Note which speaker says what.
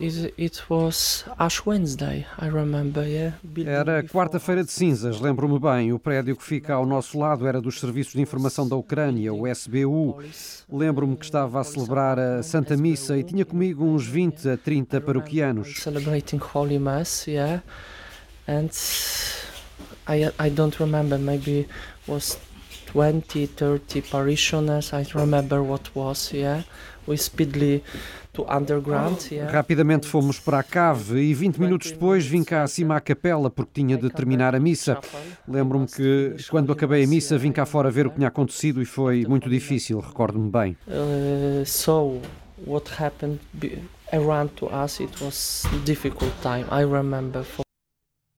Speaker 1: It was Ash Wednesday, I remember, yeah.
Speaker 2: Era quarta-feira de cinzas, lembro-me bem. O prédio que fica ao nosso lado era dos Serviços de Informação da Ucrânia, o SBU. Lembro-me que estava a celebrar a Santa Missa e tinha comigo uns 20 a 30 paroquianos.
Speaker 1: Celebrating Holy Mass, yeah. And I don't remember, maybe was 20, 30 parishioners. I remember what was, yeah. We speedily to underground, yeah.
Speaker 2: Rapidamente fomos para a cave e 20 minutos depois vim cá acima à capela porque tinha de terminar a missa. Lembro-me que quando acabei a missa vim cá fora ver o que tinha acontecido e foi muito difícil, recordo-me bem.
Speaker 1: So what happened around to us, it was difficult time, I remember.